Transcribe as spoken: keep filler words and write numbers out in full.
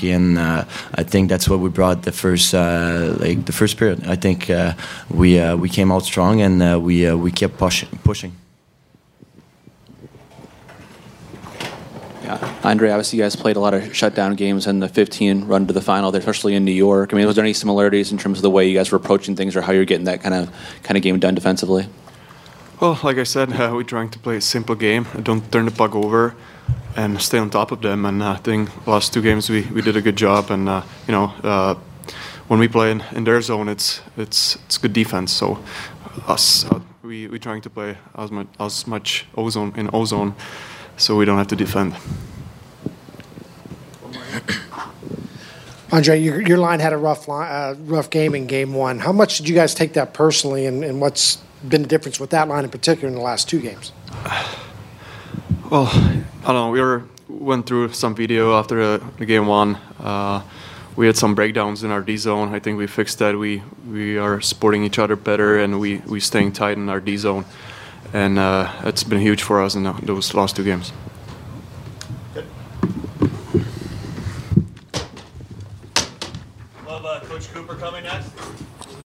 hockey, and uh, I think that's what we brought the first uh, like the first period. I think uh, we uh, we came out strong, and uh, we uh, we kept pushing pushing. Yeah, Andre, obviously you guys played a lot of shutdown games in the fifteen run to the final, there, especially in New York. I mean, was there any similarities in terms of the way you guys were approaching things, or how you're getting that kind of kind of game done defensively? Well, like I said, uh, we're trying to play a simple game. Don't turn the puck over, and stay on top of them. And uh, I think last two games we, we did a good job. And uh, you know, uh, when we play in, in their zone, it's it's it's good defense. So us, uh, we we trying to play as much as much ozone in ozone, so we don't have to defend. Andre, your, your line had a rough line, uh, rough game in game one. How much did you guys take that personally, and, and what's been the difference with that line in particular in the last two games? Well, I don't know. We were went through some video after the, the game one. Uh, we had some breakdowns in our D zone. I think we fixed that. We we are supporting each other better, and we we staying tight in our D zone, and uh, it's been huge for us in those last two games. We'll have uh, Coach Cooper coming next.